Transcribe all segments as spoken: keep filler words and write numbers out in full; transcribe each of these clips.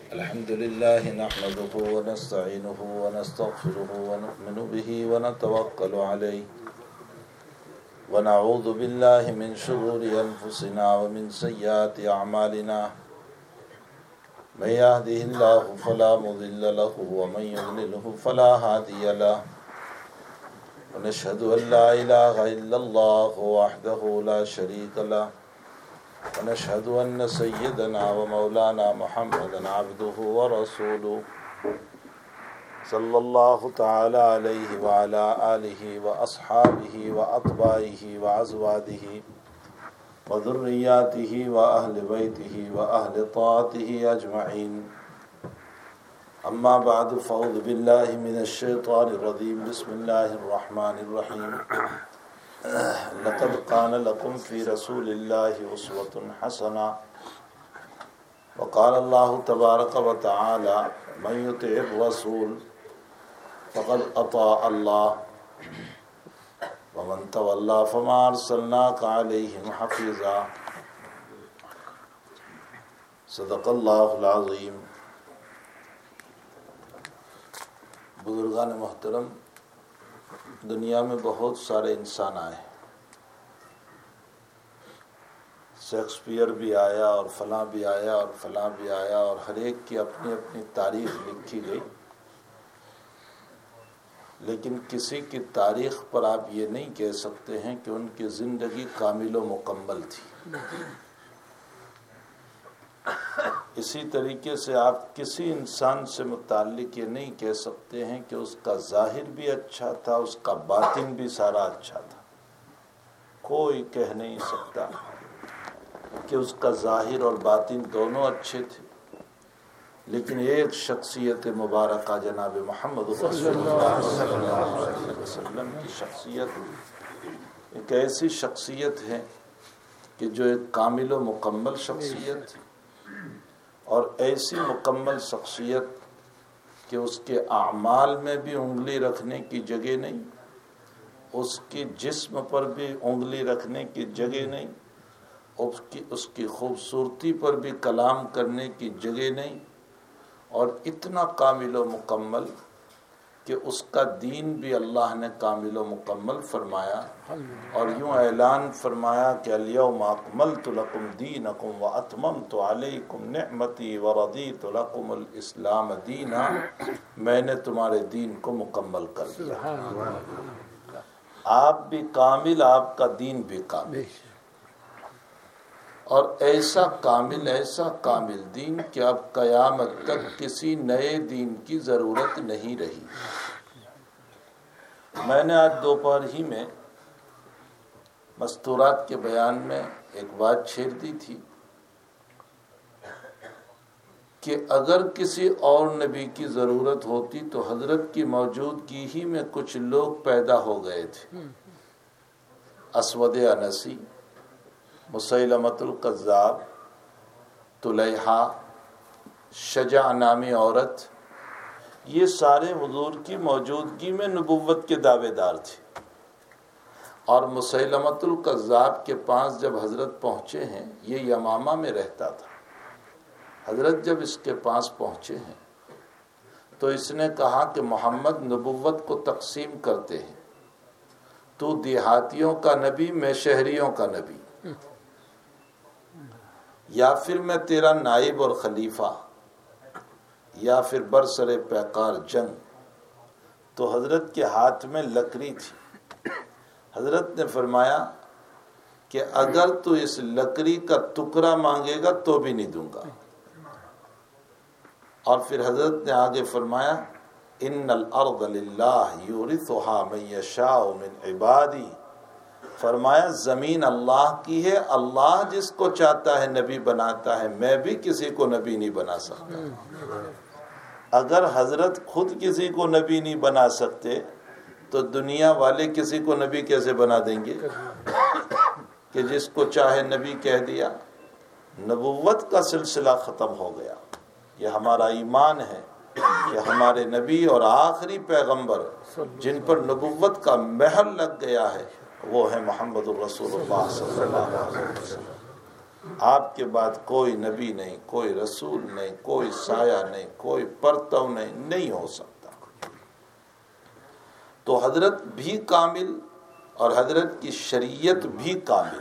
الحمد لله نحمده ونستعينه ونستغفره ونؤمن به ونتوكل عليه ونعوذ بالله من شرور أنفسنا ومن سيئات أعمالنا من يهده الله فلا مضل له ومن يضلله فلا هادي له ونشهد أن لا إله إلا الله وحده لا شريك له ونشهد أن سيدنا ومولانا محمدا عبده ورسوله صلى الله تعالى عليه وعلى آله وأصحابه وأتباعه وأزواجه وذرياته وأهل بيته وأهل طاعته أجمعين. أما بعد فأعوذ بالله من الشيطان الرجيم. بسم الله الرحمن الرحيم. لقد كان لكم في رسول الله أسوة حسنة. وقال الله تبارك وتعالى من يطع الرسول فقد أطاع الله ومن تولى فما أرسلناك عليهم حفيظا. صدق الله العظيم. بزرگان محترم، دنیا میں بہت سارے انسان آئے. شیکسپیئر بھی آیا اور فلاں بھی آیا اور فلاں بھی آیا اور ہر ایک کی اپنی اپنی تاریخ لکھی گئی، لیکن کسی کی تاریخ پر آپ یہ نہیں کہہ سکتے ہیں کہ ان کی زندگی کامل و مکمل تھی. اسی طریقے سے آپ کسی انسان سے متعلق یہ نہیں کہہ سکتے ہیں کہ اس کا ظاہر بھی اچھا تھا، اس کا باطن بھی سارا اچھا تھا. کوئی کہہ نہیں سکتا کہ اس کا ظاہر اور باطن دونوں اچھے تھے، لیکن ایک شخصیت مبارکہ جناب محمد رسول اللہ صلی اللہ علیہ وسلم کی شخصیت ایک ایسی شخصیت ہے کہ جو ایک کامل و مکمل شخصیت تھی، اور ایسی مکمل شخصیت کہ اس کے اعمال میں بھی انگلی رکھنے کی جگہ نہیں، اس کی جسم پر بھی انگلی رکھنے کی جگہ نہیں، اس کی اس کی خوبصورتی پر بھی کلام کرنے کی جگہ نہیں، اور اتنا کامل و مکمل کہ اس کا دین بھی اللہ نے کامل و مکمل فرمایا، اور یوں اعلان فرمایا کہ الیوم اکملت لکم دینکم واتممت علیکم نعمتی ورضیت لکم الاسلام دینا. میں نے تمہارے دین کو مکمل کر دیا. آپ بھی کامل، آپ کا دین بھی کامل، اور ایسا کامل ایسا کامل دین کہ اب قیامت تک کسی نئے دین کی ضرورت نہیں رہی. میں نے آج دوپہر ہی میں مستورات کے بیان میں ایک بات چھیڑ دی تھی کہ اگر کسی اور نبی کی ضرورت ہوتی تو حضرت کی موجودگی ہی میں کچھ لوگ پیدا ہو گئے تھے. اسود انسی، مسیلمۃ الکذاب، طلیحہ، شجاع نامی عورت، یہ سارے حضور کی موجودگی میں نبوت کے دعوے دار تھے. اور مسیلمۃ الکذاب کے پاس جب حضرت پہنچے ہیں، یہ یمامہ میں رہتا تھا، حضرت جب اس کے پاس پہنچے ہیں تو اس نے کہا کہ محمد نبوت کو تقسیم کرتے ہیں، تو دیہاتیوں کا نبی، میں شہریوں کا نبی، یا پھر میں تیرا نائب اور خلیفہ، یا پھر برسر پیکار جنگ. تو حضرت کے ہاتھ میں لکڑی تھی. حضرت نے فرمایا کہ اگر تو اس لکڑی کا ٹکڑا مانگے گا تو بھی نہیں دوں گا. اور پھر حضرت نے آگے فرمایا ان الارض للہ یورثھا من یشاء من عبادی. فرمایا زمین اللہ کی ہے، اللہ جس کو چاہتا ہے نبی بناتا ہے، میں بھی کسی کو نبی نہیں بنا سکتا. اگر حضرت خود کسی کو نبی نہیں بنا سکتے تو دنیا والے کسی کو نبی کیسے بنا دیں گے کہ جس کو چاہے نبی کہہ دیا. نبوت کا سلسلہ ختم ہو گیا. یہ ہمارا ایمان ہے کہ ہمارے نبی اور آخری پیغمبر جن پر نبوت کا مہر لگ گیا ہے وہ ہے محمد الرسول اللہ صلی اللہ علیہ وسلم. آپ کے بعد کوئی نبی نہیں، کوئی رسول نہیں، کوئی سایہ نہیں، کوئی پرتو نہیں نہیں ہو سکتا۔ تو حضرت بھی کامل اور حضرت کی شریعت بھی کامل۔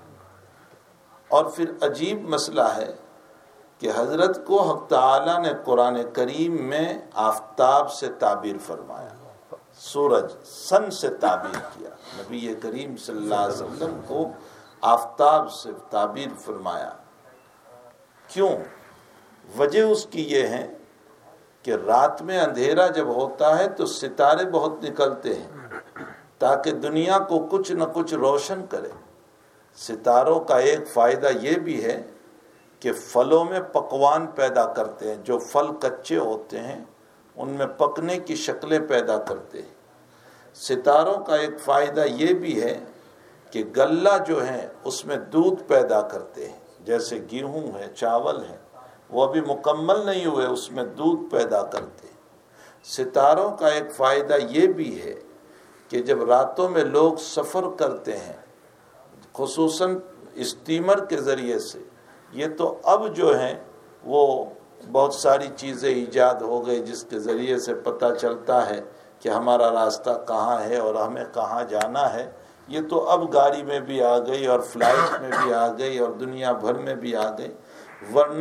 اور پھر عجیب مسئلہ ہے کہ حضرت کو حق تعالیٰ نے قرآن کریم میں آفتاب سے تعبیر فرمایا، سورج سن سے تعبیر کیا، نبی کریم صلی اللہ علیہ وسلم کو آفتاب سے تعبیر فرمایا۔ کیوں؟ وجہ اس کی یہ ہے کہ رات میں اندھیرا جب ہوتا ہے تو ستارے بہت نکلتے ہیں تاکہ دنیا کو کچھ نہ کچھ روشن کرے۔ ستاروں کا ایک فائدہ یہ بھی ہے کہ پھلوں میں پکوان پیدا کرتے ہیں، جو پھل کچے ہوتے ہیں ان میں پکنے کی شکلیں پیدا کرتے ہیں۔ ستاروں کا ایک فائدہ یہ بھی ہے کہ غلہ جو ہے اس میں دودھ پیدا کرتے ہیں، جیسے گیہوں ہے، چاول ہے، وہ ابھی مکمل نہیں ہوئے، اس میں دودھ پیدا کرتے ہیں۔ ستاروں کا ایک فائدہ یہ بھی ہے کہ جب راتوں میں لوگ سفر کرتے ہیں، خصوصاً اسٹیمر کے ذریعے سے، یہ تو اب جو ہیں وہ بہت ساری چیزیں ایجاد ہو گئی جس کے ذریعے سے پتہ چلتا ہے کہ ہمارا راستہ کہاں ہے اور ہمیں کہاں جانا ہے۔ یہ تو اب گاڑی میں بھی آ گئی اور فلائٹ میں بھی آ گئی اور دنیا بھر میں بھی آ گئی، ورنہ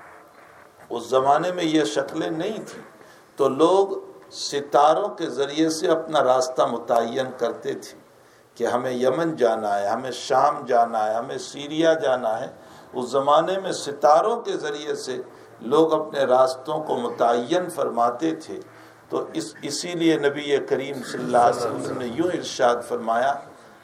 اس زمانے میں یہ شکلیں نہیں تھیں۔ تو لوگ ستاروں کے ذریعے سے اپنا راستہ متعین کرتے تھے کہ ہمیں یمن جانا ہے، ہمیں شام جانا ہے، ہمیں سیریا جانا ہے۔ اس زمانے میں ستاروں کے ذریعے سے لوگ اپنے راستوں کو متعین فرماتے تھے۔ تو اس اسی لیے نبی کریم صلی اللہ علیہ وسلم نے یوں ارشاد فرمایا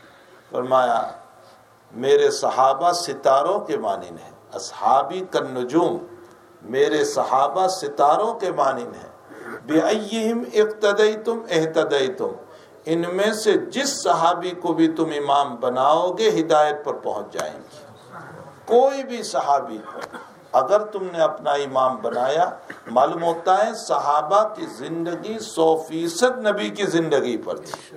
فرمایا میرے صحابہ ستاروں کے مانند ہیں، اصحابی کالنجوم، میرے صحابہ ستاروں کے مانند ہیں، بِأَيِّهِمْ اقتدیتم اہتدیتم، ان میں سے جس صحابی کو بھی تم امام بناؤ گے ہدایت پر پہنچ جائیں گے۔ کوئی بھی صحابی اگر تم نے اپنا امام بنایا، معلوم ہوتا ہے صحابہ کی زندگی سو فیصد نبی کی زندگی پر تھی۔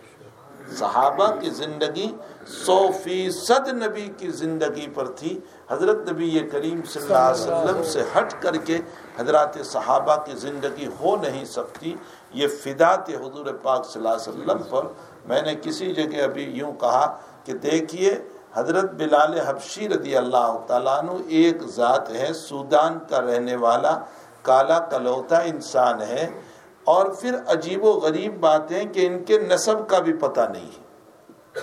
صحابہ کی زندگی سو فیصد نبی کی زندگی پر تھی۔ حضرت نبی کریم صلی اللہ علیہ وسلم سے ہٹ کر کے حضرات صحابہ کی زندگی ہو نہیں سکتی۔ یہ فدا تھے حضور پاک صلی اللہ علیہ وسلم پر۔ میں نے کسی جگہ ابھی یوں کہا کہ دیکھیے حضرت بلال حبشی رضی اللہ تعالیٰ عنہ ایک ذات ہے، سودان کا رہنے والا کالا کلوتا انسان ہے، اور پھر عجیب و غریب بات ہے کہ ان کے نسب کا بھی پتہ نہیں ہے۔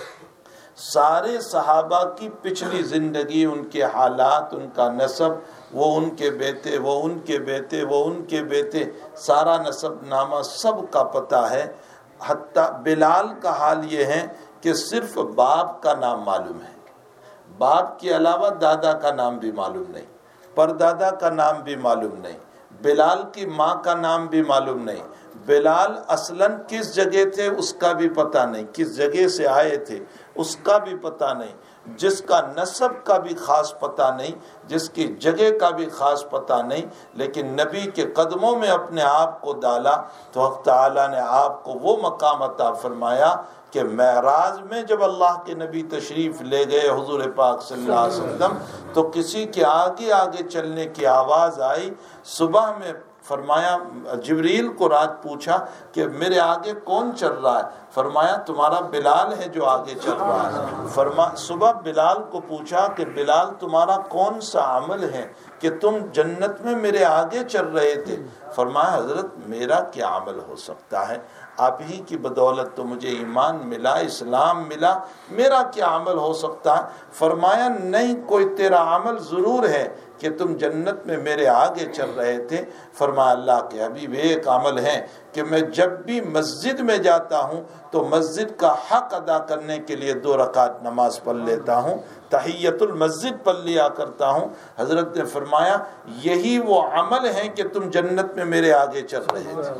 سارے صحابہ کی پچھلی زندگی، ان کے حالات، ان کا نسب، وہ ان کے بیٹے، وہ ان کے بیٹے، وہ ان کے بیٹے، سارا نسب نامہ سب کا پتہ ہے۔ حتیٰ بلال کا حال یہ ہے کہ صرف باپ کا نام معلوم ہے، باپ کے علاوہ دادا کا نام بھی معلوم نہیں، پردادا کا نام بھی معلوم نہیں، بلال کی ماں کا نام بھی معلوم نہیں، بلال اصلاً کس جگہ تھے اس کا بھی پتہ نہیں، کس جگہ سے آئے تھے اس کا بھی پتہ نہیں، جس کا نسب کا بھی خاص پتہ نہیں، جس کی جگہ کا بھی خاص پتہ نہیں، لیکن نبی کے قدموں میں اپنے آپ کو ڈالا تو حق تعالیٰ نے آپ کو وہ مقام عطا فرمایا کہ معراج میں جب اللہ کے نبی تشریف لے گئے حضور پاک صلی اللہ علیہ وسلم تو کسی کے آگے آگے چلنے کی آواز آئی۔ صبح میں فرمایا جبریل کو رات پوچھا کہ میرے آگے کون چل رہا ہے؟ فرمایا تمہارا بلال ہے جو آگے چل رہا ہے۔ فرما صبح بلال کو پوچھا کہ بلال تمہارا کون سا عمل ہے کہ تم جنت میں میرے آگے چل رہے تھے؟ فرمایا حضرت میرا کیا عمل ہو سکتا ہے، آپ ہی کی بدولت تو مجھے ایمان ملا، اسلام ملا، میرا کیا عمل ہو سکتا ہے؟ فرمایا نہیں، کوئی تیرا عمل ضرور ہے کہ تم جنت میں میرے آگے چل رہے تھے۔ فرمایا اللہ کے حبیب ایک عمل ہے کہ میں جب بھی مسجد میں جاتا ہوں تو مسجد کا حق ادا کرنے کے لیے دو رکعت نماز پڑھ لیتا ہوں، تحیت المسجد پڑھ لیا کرتا ہوں۔ حضرت نے فرمایا یہی وہ عمل ہے کہ تم جنت میں میرے آگے چل رہے تھے۔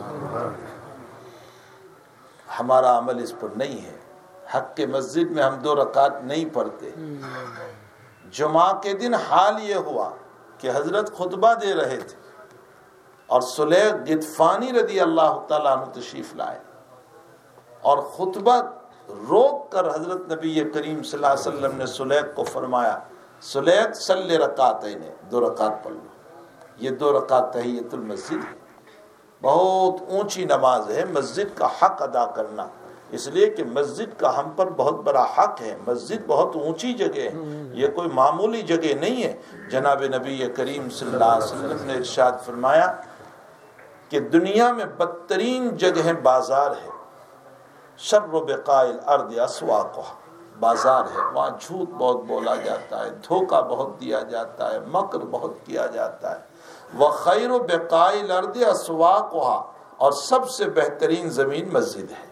ہمارا عمل اس پر نہیں ہے، حق کے مسجد میں ہم دو رکعت نہیں پڑھتے۔ جمعہ کے دن حال یہ ہوا کہ حضرت خطبہ دے رہے تھے اور سلیق غطفانی رضی اللہ تعالیٰ عنہ تشریف لائے، اور خطبہ روک کر حضرت نبی کریم صلی اللہ علیہ وسلم نے سلیق کو فرمایا سلیت صلی رکعتین، دو رکعت پڑھ لو. یہ دو رکعت تحیۃ المسجد ہے، بہت اونچی نماز ہے. مسجد کا حق ادا کرنا، اس لیے کہ مسجد کا ہم پر بہت بڑا حق ہے. مسجد بہت اونچی جگہ ہے، یہ کوئی معمولی جگہ نہیں ہے. جناب نبی کریم صلی اللہ علیہ وسلم نے ارشاد فرمایا کہ دنیا میں بدترین جگہ بازار ہے. شر بقاع الارض اسواقها، بازار ہے، وہاں جھوٹ بہت بولا جاتا ہے، دھوکہ بہت دیا جاتا ہے، مکر بہت کیا جاتا ہے. وخیر بقاع الارض اسواقها، اور سب سے بہترین زمین مسجد ہے،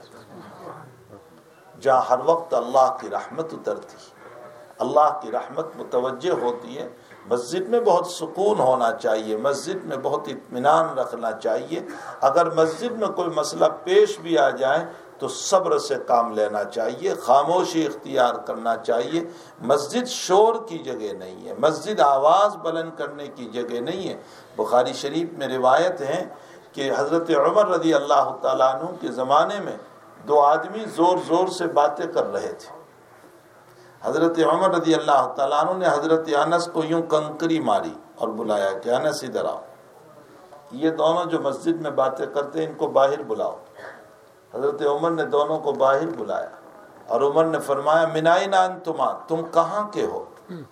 جہاں ہر وقت اللہ کی رحمت اترتی ہے، اللہ کی رحمت متوجہ ہوتی ہے. مسجد میں بہت سکون ہونا چاہیے، مسجد میں بہت اطمینان رکھنا چاہیے. اگر مسجد میں کوئی مسئلہ پیش بھی آ جائے تو صبر سے کام لینا چاہیے، خاموشی اختیار کرنا چاہیے. مسجد شور کی جگہ نہیں ہے، مسجد آواز بلند کرنے کی جگہ نہیں ہے. بخاری شریف میں روایت ہے کہ حضرت عمر رضی اللہ تعالیٰ عنہ کے زمانے میں دو آدمی زور زور سے باتیں کر رہے تھے. حضرت عمر رضی اللہ تعالیٰ عنہ نے حضرت انس کو یوں کنکری ماری اور بلایا کہ انس ادھر آؤ، یہ دونوں جو مسجد میں باتیں کرتے ہیں ان کو باہر بلاؤ. حضرت عمر نے دونوں کو باہر بلایا اور عمر نے فرمایا من این انتما، تم کہاں کے ہو؟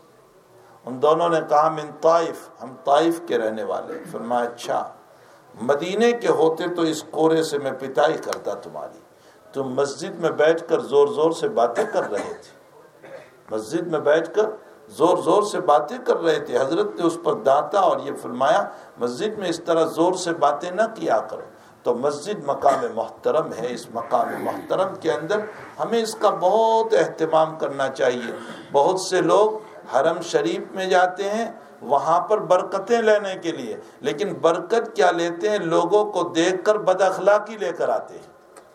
ان دونوں نے کہا من طائف، ہم طائف کے رہنے والے. فرمایا اچھا، مدینے کے ہوتے تو اس کورے سے میں پٹائی کرتا تمہاری. تم مسجد میں بیٹھ کر زور زور سے باتیں کر رہے تھے، مسجد میں بیٹھ کر زور زور سے باتیں کر رہے تھے. حضرت نے اس پر ڈانٹا اور یہ فرمایا مسجد میں اس طرح زور سے باتیں نہ کیا کرو. تو مسجد مقام محترم ہے، اس مقام محترم کے اندر ہمیں اس کا بہت اہتمام کرنا چاہیے. بہت سے لوگ حرم شریف میں جاتے ہیں وہاں پر برکتیں لینے کے لیے، لیکن برکت کیا لیتے ہیں؟ لوگوں کو دیکھ کر بد اخلاقی لے کر آتے ہیں.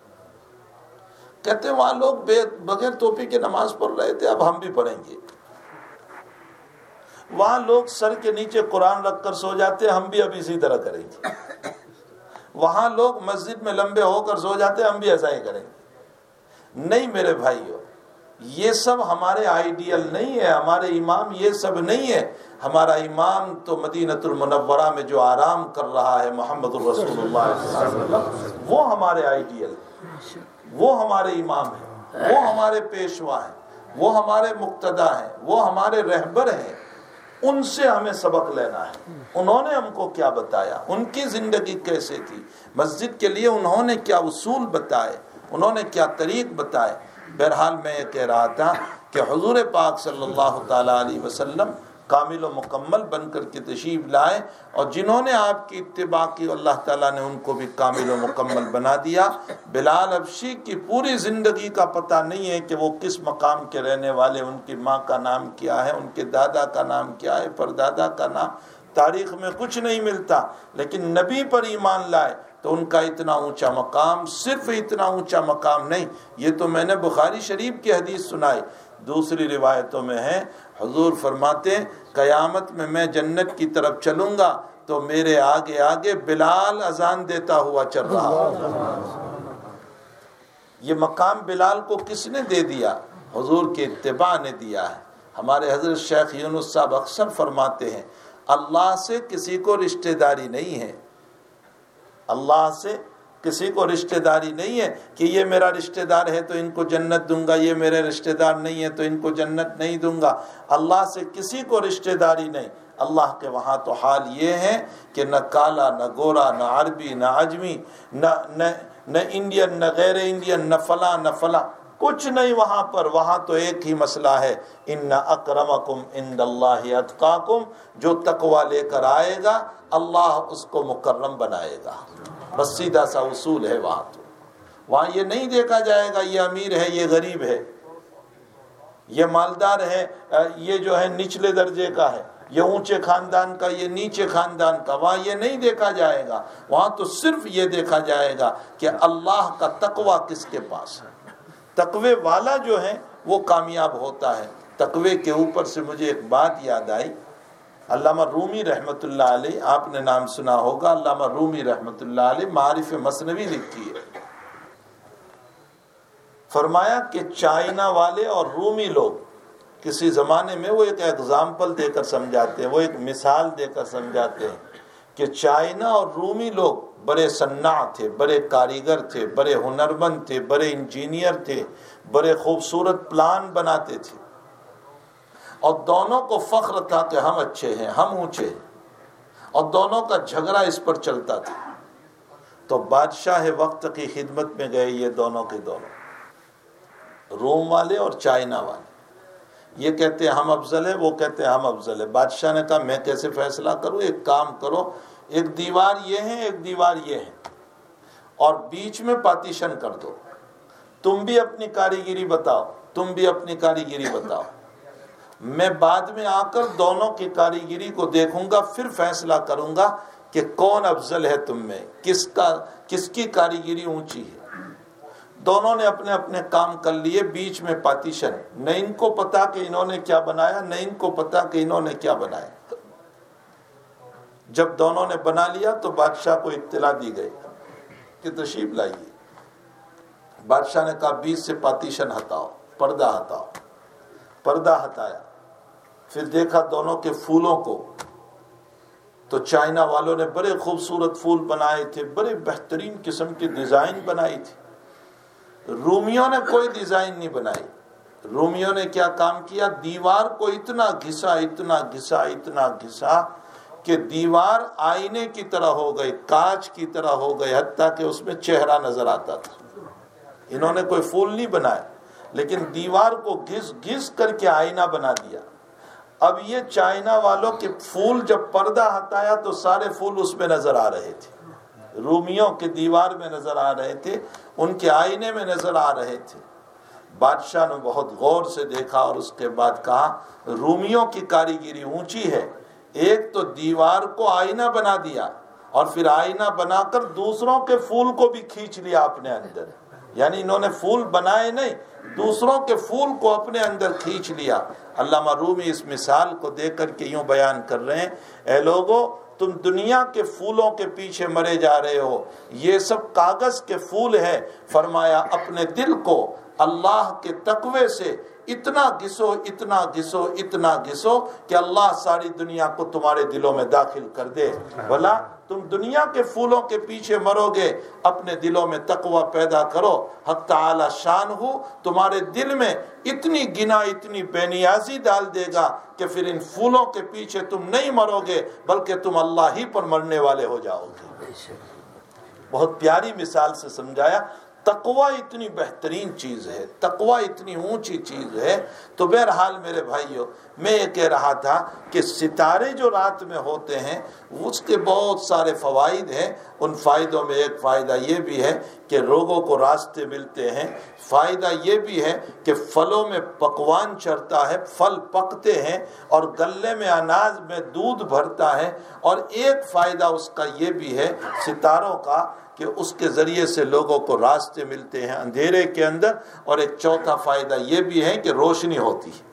کہتے ہیں وہاں لوگ بغیر ٹوپی کے نماز پڑھ رہے تھے، اب ہم بھی پڑھیں گے. وہاں لوگ سر کے نیچے قرآن رکھ کر سو جاتے ہیں، ہم بھی اب اسی طرح کریں گے. وہاں لوگ مسجد میں لمبے ہو کر سو جاتے ہیں، ہم بھی ایسا ہی کریں گے. نہیں میرے بھائیو، یہ سب ہمارے آئیڈیل نہیں ہے، ہمارے امام یہ سب نہیں ہے. ہمارا امام تو مدینۃ المنورہ میں جو آرام کر رہا ہے محمد الرسول اللہ صلی اللہ علیہ وسلم، وہ ہمارے آئیڈیل، وہ ہمارے امام ہیں، وہ ہمارے پیشوا ہیں، وہ ہمارے مقتدا ہیں، وہ ہمارے رہبر ہیں. ان سے ہمیں سبق لینا ہے. انہوں نے ہم کو کیا بتایا، ان کی زندگی کیسے تھی، مسجد کے لیے انہوں نے کیا اصول بتائے، انہوں نے کیا طریق بتائے. بہرحال میں یہ کہہ رہا تھا کہ حضور پاک صلی اللہ تعالیٰ علیہ وسلم کامل و مکمل بن کر کے تشریف لائے، اور جنہوں نے آپ کی اتباع کی اللہ تعالیٰ نے ان کو بھی کامل و مکمل بنا دیا. بلال حبشی کی پوری زندگی کا پتہ نہیں ہے کہ وہ کس مقام کے رہنے والے، ان کی ماں کا نام کیا ہے، ان کے دادا کا نام کیا ہے، پردادا کا نام تاریخ میں کچھ نہیں ملتا. لیکن نبی پر ایمان لائے تو ان کا اتنا اونچا مقام، صرف اتنا اونچا مقام نہیں. یہ تو میں نے بخاری شریف کی حدیث سنائی. دوسری روایتوں میں ہے حضور فرماتے قیامت میں میں جنت کی طرف چلوں گا تو میرے آگے آگے بلال اذان دیتا ہوا چل رہا ہوگا. یہ مقام بلال کو کس نے دے دیا؟ حضور کے اتباع نے دیا ہے. ہمارے حضرت شیخ یونس صاحب اکثر فرماتے ہیں اللہ سے کسی کو رشتہ داری نہیں ہے، اللہ سے کسی کو رشتہ داری نہیں ہے کہ یہ میرا رشتہ دار ہے تو ان کو جنت دوں گا، یہ میرے رشتہ دار نہیں ہے تو ان کو جنت نہیں دوں گا. اللہ سے کسی کو رشتہ داری نہیں. اللہ کے وہاں تو حال یہ ہے کہ نہ کالا نہ گورا نہ عربی نہ عجمی نہ نہ نہ انڈین نہ غیر انڈین نہ فلاں نہ فلاں، کچھ نہیں وہاں پر. وہاں تو ایک ہی مسئلہ ہے ان اکرمکم عند اللہ اتقاکم. جو تقوی لے کر آئے گا اللہ اس کو مکرم بنائے گا. بس سیدھا سا اصول ہے. وہاں تو وہاں یہ نہیں دیکھا جائے گا یہ امیر ہے یہ غریب ہے، یہ مالدار ہے یہ جو ہے نچلے درجے کا ہے، یہ اونچے خاندان کا یہ نیچے خاندان کا. وہاں یہ نہیں دیکھا جائے گا. وہاں تو صرف یہ دیکھا جائے گا کہ اللہ کا تقوی کس کے پاس ہے. تقوی والا جو ہے وہ کامیاب ہوتا ہے. تقوی کے اوپر سے مجھے ایک بات یاد آئی. علامہ رومی رحمۃ اللہ علیہ، آپ نے نام سنا ہوگا، علامہ رومی رحمۃ اللہ علیہ معارف مثنوی لکھی ہے. فرمایا کہ چائنا والے اور رومی لوگ کسی زمانے میں وہ ایک ایگزامپل دے کر سمجھاتے ہیں، وہ ایک مثال دے کر سمجھاتے ہیں کہ چائنا اور رومی لوگ بڑے صناع تھے، بڑے کاریگر تھے، بڑے ہنرمند تھے، بڑے انجینئر تھے، بڑے خوبصورت پلان بناتے تھے، اور دونوں کو فخر تھا کہ ہم اچھے ہیں، ہم اونچے ہیں، اور دونوں کا جھگڑا اس پر چلتا تھا۔ تو بادشاہ وقت کی خدمت میں گئے یہ دونوں کے دونوں، روم والے اور چائنا والے، یہ کہتے ہیں ہم افضل ہیں، وہ کہتے ہیں ہم افضل ہیں۔ بادشاہ نے کہا میں کیسے فیصلہ کروں؟ ایک کام کرو، ایک دیوار یہ ہے، ایک دیوار یہ ہے، اور بیچ میں پارٹیشن کر دو، تم بھی اپنی کاریگری بتاؤ، تم بھی اپنی کاریگری بتاؤ، میں بعد میں آ کر دونوں کی کاریگری کو دیکھوں گا، پھر فیصلہ کروں گا کہ کون افضل ہے تم میں، کس کا کس کی کاریگری اونچی ہے۔ دونوں نے اپنے اپنے کام کر لیے، بیچ میں پارٹیشن، نہ ان کو پتا کہ انہوں نے کیا بنایا، نہ ان کو پتا کہ انہوں نے کیا بنایا۔ جب دونوں نے بنا لیا تو بادشاہ کو اطلاع دی گئی کہ تشریف لائیے۔ بادشاہ نے کہا بیچ سے پارٹیشن ہٹاؤ، پردہ ہٹاؤ۔ پردہ ہٹایا، پھر دیکھا دونوں کے پھولوں کو، تو چائنا والوں نے بڑے خوبصورت پھول بنائے تھے، بڑے بہترین قسم کی ڈیزائن بنائی تھی۔ رومیوں نے کوئی ڈیزائن نہیں بنائی۔ رومیوں نے کیا کام کیا؟ دیوار کو اتنا گھسا اتنا گھسا اتنا گھسا کہ دیوار آئینے کی طرح ہو گئی، کانچ کی طرح ہو گئی، حتیٰ کہ اس میں چہرہ نظر آتا تھا۔ انہوں نے کوئی پھول نہیں بنائے، لیکن دیوار کو گھس گھس کر کے آئینہ بنا دیا۔ اب یہ چائنا والوں کے پھول جب پردہ ہٹایا تو سارے پھول اس میں نظر آ رہے تھے، رومیوں کے دیوار میں نظر آ رہے تھے، ان کے آئینے میں نظر آ رہے تھے۔ بادشاہ نے بہت غور سے دیکھا اور اس کے بعد کہا رومیوں کی کاریگری اونچی ہے، ایک تو دیوار کو آئینہ بنا دیا اور پھر آئینہ بنا کر دوسروں کے پھول کو بھی کھینچ لیا اپنے اندر، یعنی انہوں نے پھول بنائے نہیں، دوسروں کے پھول کو اپنے اندر کھینچ لیا۔ علامہ رومی اس مثال کو دیکھ کر کے یوں بیان کر رہے ہیں، اے لوگو تم دنیا کے پھولوں کے پیچھے مرے جا رہے ہو، یہ سب کاغذ کے پھول ہے۔ فرمایا اپنے دل کو اللہ کے تقوی سے اتنا گھسو اتنا گھسو اتنا گھسو کہ اللہ ساری دنیا کو تمہارے دلوں میں داخل کر دے، بھلا تم دنیا کے پھولوں کے پیچھے مرو گے، اپنے دلوں میں تقوی پیدا کرو، حق تعالی شان ہو تمہارے دل میں اتنی گنا اتنی بے نیازی ڈال دے گا کہ پھر ان پھولوں کے پیچھے تم نہیں مرو گے بلکہ تم اللہ ہی پر مرنے والے ہو جاؤ گے۔ بہت پیاری مثال سے سمجھایا۔ تقوی اتنی بہترین چیز ہے، تقوی اتنی اونچی چیز ہے۔ تو بہرحال میرے بھائیوں، میں یہ کہہ رہا تھا کہ ستارے جو رات میں ہوتے ہیں اس کے بہت سارے فوائد ہیں۔ ان فائدوں میں ایک فائدہ یہ بھی ہے کہ لوگوں کو راستے ملتے ہیں، فائدہ یہ بھی ہے کہ پھلوں میں پکوان چڑھتا ہے، پھل پکتے ہیں، اور گلے میں اناج میں دودھ بھرتا ہے۔ اور ایک فائدہ اس کا یہ بھی ہے ستاروں کا کہ اس کے ذریعے سے لوگوں کو راستے ملتے ہیں اندھیرے کے اندر۔ اور ایک چوتھا فائدہ یہ بھی ہے کہ روشنی ہوتی ہے،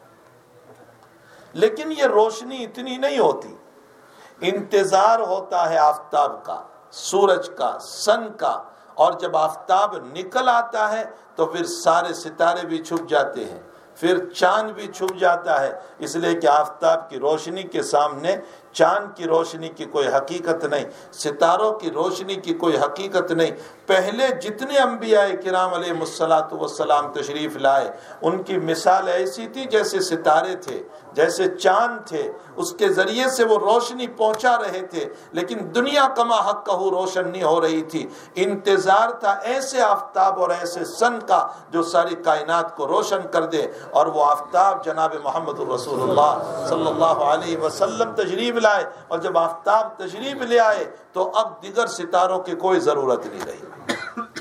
لیکن یہ روشنی اتنی نہیں ہوتی، انتظار ہوتا ہے آفتاب کا، سورج کا، سن کا، اور جب آفتاب نکل آتا ہے تو پھر سارے ستارے بھی چھپ جاتے ہیں، پھر چاند بھی چھپ جاتا ہے، اس لیے کہ آفتاب کی روشنی کے سامنے چاند کی روشنی کی کوئی حقیقت نہیں، ستاروں کی روشنی کی کوئی حقیقت نہیں۔ پہلے جتنے انبیاء کرام علیہ الصلوۃ والسلام تشریف لائے ان کی مثال ایسی تھی جیسے ستارے تھے، جیسے چاند تھے، اس کے ذریعے سے وہ روشنی پہنچا رہے تھے، لیکن دنیا کما حق کہ روشن نہیں ہو رہی تھی۔ انتظار تھا ایسے آفتاب اور ایسے سن کا جو ساری کائنات کو روشن کر دے، اور وہ آفتاب جناب محمد الرسول اللہ صلی اللہ علیہ وسلم تشریف لائے۔ اور جب آفتاب تشریف لے آئے تو اب دیگر ستاروں کی کوئی ضرورت نہیں رہی۔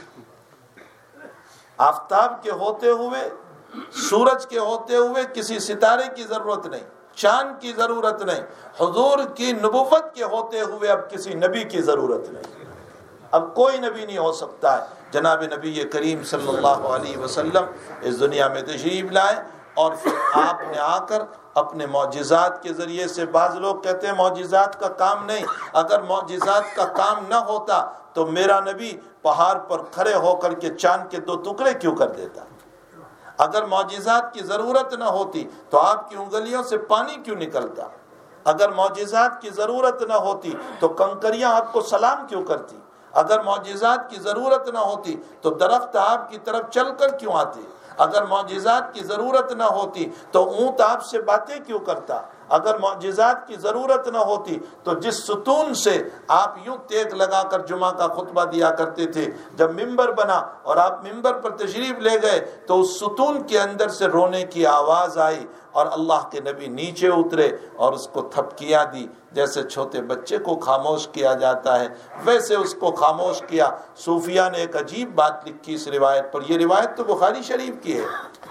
آفتاب کے ہوتے ہوئے، سورج کے ہوتے ہوئے کسی ستارے کی ضرورت نہیں، چاند کی ضرورت نہیں، حضور کی نبوت کے ہوتے ہوئے اب کسی نبی کی ضرورت نہیں، اب کوئی نبی نہیں ہو سکتا ہے۔ جناب نبی کریم صلی اللہ علیہ وسلم اس دنیا میں تشریف لائے، اور پھر آپ نے آ کر اپنے معجزات کے ذریعے سے، بعض لوگ کہتے ہیں معجزات کا کام نہیں، اگر معجزات کا کام نہ ہوتا تو میرا نبی پہاڑ پر کھڑے ہو کر کے چاند کے دو ٹکڑے کیوں کر دیتا؟ اگر معجزات کی ضرورت نہ ہوتی تو آپ کی انگلیوں سے پانی کیوں نکلتا؟ اگر معجزات کی ضرورت نہ ہوتی تو کنکریاں آپ کو سلام کیوں کرتی؟ اگر معجزات کی ضرورت نہ ہوتی تو درخت آپ کی طرف چل کر کیوں آتے؟ اگر معجزات کی ضرورت نہ ہوتی تو اونٹ آپ سے باتیں کیوں کرتا؟ اگر معجزات کی ضرورت نہ ہوتی تو جس ستون سے آپ یوں تیغ لگا کر جمعہ کا خطبہ دیا کرتے تھے، جب ممبر بنا اور آپ ممبر پر تشریف لے گئے تو اس ستون کے اندر سے رونے کی آواز آئی اور اللہ کے نبی نیچے اترے اور اس کو تھپکیاں دی، جیسے چھوٹے بچے کو خاموش کیا جاتا ہے ویسے اس کو خاموش کیا۔ صوفیہ نے ایک عجیب بات لکھی اس روایت پر، یہ روایت تو بخاری شریف کی ہے،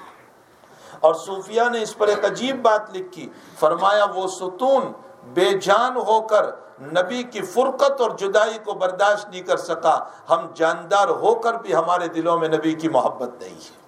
اور صوفیہ نے اس پر ایک عجیب بات لکھی، فرمایا وہ ستون بے جان ہو کر نبی کی فرقت اور جدائی کو برداشت نہیں کر سکا، ہم جاندار ہو کر بھی ہمارے دلوں میں نبی کی محبت نہیں ہے۔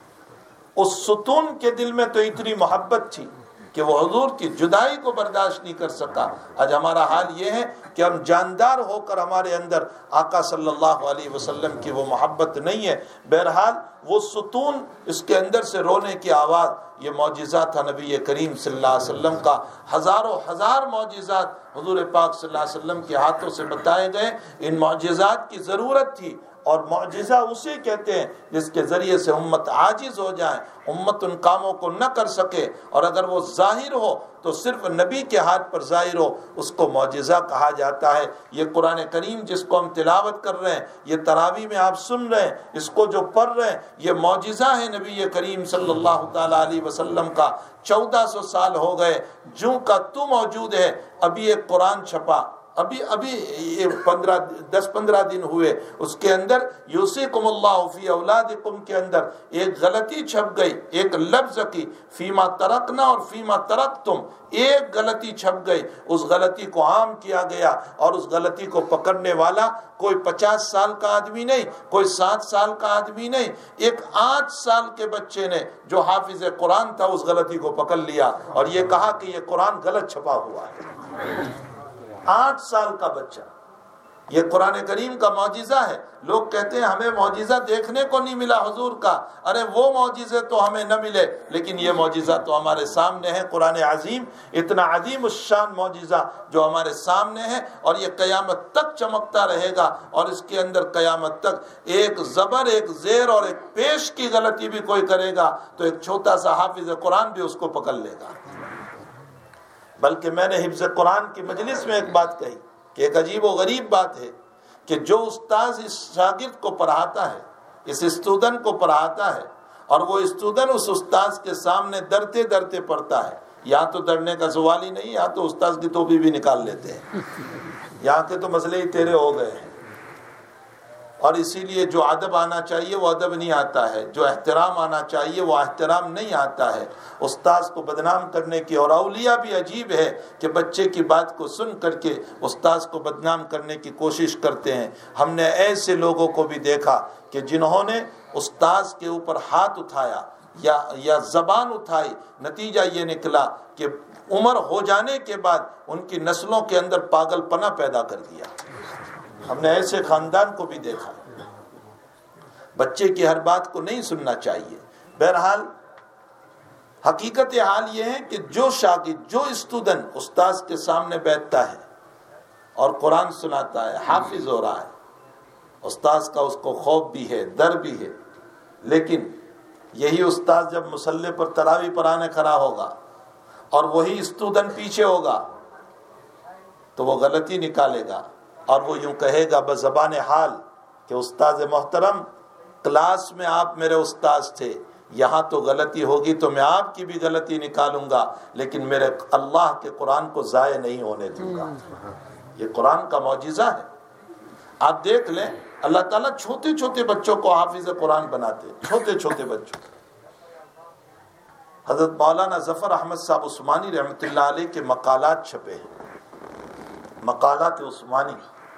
اس ستون کے دل میں تو اتنی محبت تھی کہ وہ حضور کی جدائی کو برداشت نہیں کر سکا۔ آج ہمارا حال یہ ہے کہ ہم جاندار ہو کر ہمارے اندر آقا صلی اللہ علیہ وسلم کی وہ محبت نہیں ہے۔ بہرحال وہ ستون، اس کے اندر سے رونے کی آواز، یہ معجزہ تھا نبی کریم صلی اللہ علیہ وسلم کا۔ ہزاروں ہزار معجزات حضور پاک صلی اللہ علیہ وسلم کے ہاتھوں سے بتائے گئے۔ ان معجزات کی ضرورت تھی، اور معجزہ اسے کہتے ہیں جس کے ذریعے سے امت عاجز ہو جائے، امت ان کاموں کو نہ کر سکے، اور اگر وہ ظاہر ہو تو صرف نبی کے ہاتھ پر ظاہر ہو، اس کو معجزہ کہا جاتا ہے۔ یہ قرآن کریم جس کو ہم تلاوت کر رہے ہیں، یہ تراویح میں آپ سن رہے ہیں، اس کو جو پڑھ رہے ہیں، یہ معجزہ ہے نبی کریم صلی اللہ تعالیٰ علیہ وسلم کا۔ چودہ سو سال ہو گئے جوں کا تو موجود ہے، ابھی ایک قرآن چھپا، ابھی ابھی یہ پندرہ دس پندرہ دن ہوئے، اس کے اندر یوصیکم اللہ فی اولادکم کے اندر ایک غلطی چھپ گئی، ایک لفظ کی، فیما ترکنا اور فیما ترکتم، ایک غلطی چھپ گئی، اس غلطی کو عام کیا گیا، اور اس غلطی کو پکڑنے والا کوئی پچاس سال کا آدمی نہیں، کوئی سات سال کا آدمی نہیں، ایک آٹھ سال کے بچے نے جو حافظ قرآن تھا اس غلطی کو پکڑ لیا اور یہ کہا کہ یہ قرآن غلط چھپا ہوا ہے۔ آٹھ سال کا بچہ، یہ قرآن کریم کا معجزہ ہے۔ لوگ کہتے ہیں ہمیں معجزہ دیکھنے کو نہیں ملا حضور کا، ارے وہ معجزے تو ہمیں نہ ملے، لیکن یہ معجزہ تو ہمارے سامنے ہے۔ قرآن عظیم اتنا عظیم الشان معجزہ جو ہمارے سامنے ہے، اور یہ قیامت تک چمکتا رہے گا، اور اس کے اندر قیامت تک ایک زبر، ایک زیر اور ایک پیش کی غلطی بھی کوئی کرے گا تو ایک چھوٹا سا حافظ قرآن بھی اس کو پکڑ لے گا۔ بلکہ میں نے حفظ قرآن کی مجلس میں ایک بات کہی کہ ایک عجیب و غریب بات ہے کہ جو استاذ اس شاگرد کو پڑھاتا ہے، اس اسٹوڈنٹ کو پڑھاتا ہے، اور وہ اسٹوڈنٹ اس استاذ کے سامنے ڈرتے ڈرتے پڑھتا ہے، یہاں تو ڈرنے کا سوال ہی نہیں، یہاں تو استاذ کی ٹوپی بھی نکال لیتے ہیں، یہاں کے تو مسئلے ہی تیرے ہو گئے ہیں۔ اور اسی لیے جو ادب آنا چاہیے وہ ادب نہیں آتا ہے، جو احترام آنا چاہیے وہ احترام نہیں آتا ہے، استاذ کو بدنام کرنے کی۔ اور اولیاء بھی عجیب ہے کہ بچے کی بات کو سن کر کے استاذ کو بدنام کرنے کی کوشش کرتے ہیں۔ ہم نے ایسے لوگوں کو بھی دیکھا کہ جنہوں نے استاذ کے اوپر ہاتھ اٹھایا یا یا زبان اٹھائی، نتیجہ یہ نکلا کہ عمر ہو جانے کے بعد ان کی نسلوں کے اندر پاگل پنا پیدا کر دیا۔ ہم نے ایسے خاندان کو بھی دیکھا۔ بچے کی ہر بات کو نہیں سننا چاہیے۔ بہرحال حقیقت حال یہ ہے کہ جو شاگرد، جو اسٹوڈنٹ استاذ کے سامنے بیٹھتا ہے اور قرآن سناتا ہے، حافظ ہو رہا ہے، استاذ کا اس کو خوف بھی ہے، ڈر بھی ہے، لیکن یہی استاذ جب مصلی پر تراویح پڑھانے کھڑا ہوگا اور وہی اسٹوڈنٹ پیچھے ہوگا تو وہ غلطی نکالے گا اور وہ یوں کہے گا بزبان حال کہ استاذ محترم، کلاس میں آپ میرے استاذ تھے، یہاں تو غلطی ہوگی تو میں آپ کی بھی غلطی نکالوں گا، لیکن میرے اللہ کے قرآن کو ضائع نہیں ہونے دوں گا۔ یہ قرآن کا معجزہ ہے۔ آپ دیکھ لیں، اللہ تعالیٰ چھوٹے چھوٹے بچوں کو حافظ قرآن بناتے، چھوٹے چھوٹے بچوں۔ حضرت مولانا ظفر احمد صاحب عثمانی رحمۃ اللہ علیہ کے مقالات چھپے ہیں، مقالات عثمانی۔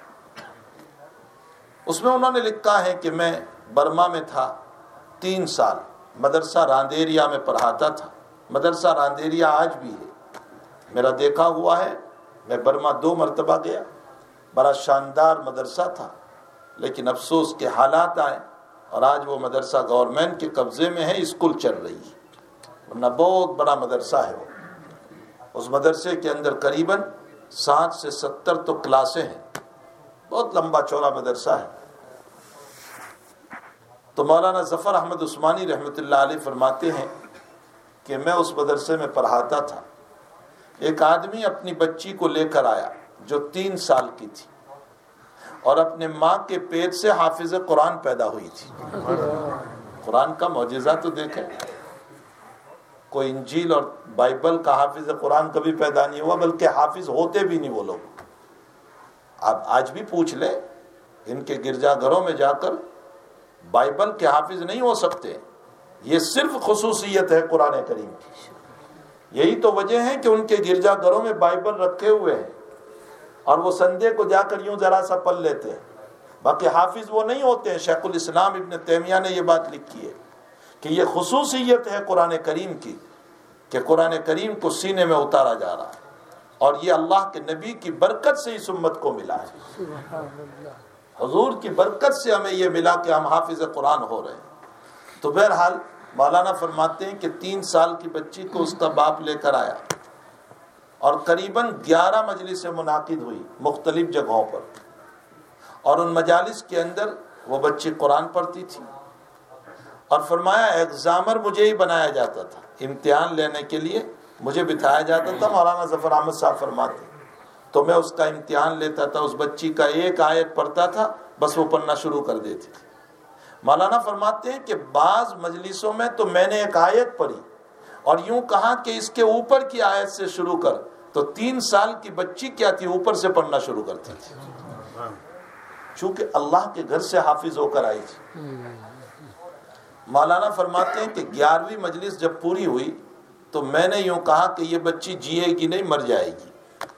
اس میں انہوں نے لکھا ہے کہ میں برما میں تھا تین سال، مدرسہ راندیریا میں پڑھاتا تھا۔ مدرسہ راندیریا آج بھی ہے، میرا دیکھا ہوا ہے، میں برما دو مرتبہ گیا، بڑا شاندار مدرسہ تھا، لیکن افسوس کے حالات آئے اور آج وہ مدرسہ گورنمنٹ کے قبضے میں ہے، اسکول چل رہی ہے، ورنہ بہت بڑا مدرسہ ہے وہ۔ اس مدرسے کے اندر قریباً ساٹھ سے ستر تو کلاسیں ہیں، بہت لمبا چوڑا مدرسہ ہے۔ تو مولانا ظفر احمد عثمانی رحمۃ اللہ علیہ فرماتے ہیں کہ میں اس مدرسے میں پڑھاتا تھا، ایک آدمی اپنی بچی کو لے کر آیا جو تین سال کی تھی اور اپنے ماں کے پیٹ سے حافظ قرآن پیدا ہوئی تھی۔ قرآن کا معجزہ تو دیکھیں، کوئی انجیل اور بائبل کا حافظ قرآن کبھی پیدا نہیں ہوا، بلکہ حافظ ہوتے بھی نہیں وہ لوگ۔ آپ آج بھی پوچھ لیں ان کے گرجا گھروں میں جا کر، بائبل کے حافظ نہیں ہو سکتے۔ یہ صرف خصوصیت ہے قرآن کریم کی۔ یہی تو وجہ ہے کہ ان کے گرجا گھروں میں بائبل رکھے ہوئے ہیں اور وہ سنڈے کو جا کر یوں ذرا سا پڑھ لیتے ہیں، باقی حافظ وہ نہیں ہوتے ہیں۔ شیخ الاسلام ابن تیمیہ نے یہ بات لکھی ہے کہ یہ خصوصیت ہے قرآن کریم کی کہ قرآن کریم کو سینے میں اتارا جا رہا ہے، اور یہ اللہ کے نبی کی برکت سے اس امت کو ملا ہے۔ حضور کی برکت سے ہمیں یہ ملا کہ ہم حافظ قرآن ہو رہے ہیں۔ تو بہرحال مولانا فرماتے ہیں کہ تین سال کی بچی کو اس کا باپ لے کر آیا اور قریباً گیارہ مجلسیں منعقد ہوئی مختلف جگہوں پر، اور ان مجالس کے اندر وہ بچی قرآن پڑھتی تھی، اور فرمایا ایگزامر مجھے ہی بنایا جاتا تھا، امتحان لینے کے لیے مجھے بٹھایا جاتا تھا۔ مولانا ظفر احمد صاحب فرماتے تو میں اس کا امتحان لیتا تھا، اس بچی کا ایک آیت پڑھتا تھا، بس وہ پڑھنا شروع کر دیتی تھی۔ مولانا فرماتے ہیں کہ بعض مجلسوں میں تو میں نے ایک آیت پڑھی اور یوں کہا کہ اس کے اوپر کی آیت سے شروع کر، تو تین سال کی بچی کیا تھی اوپر سے پڑھنا شروع کرتی تھی، چونکہ اللہ کے گھر سے حافظ ہو کر آئی تھی۔ مولانا فرماتے ہیں کہ گیارہویں مجلس جب پوری ہوئی تو میں نے یوں کہا کہ یہ بچی جیے گی نہیں، مر جائے گی،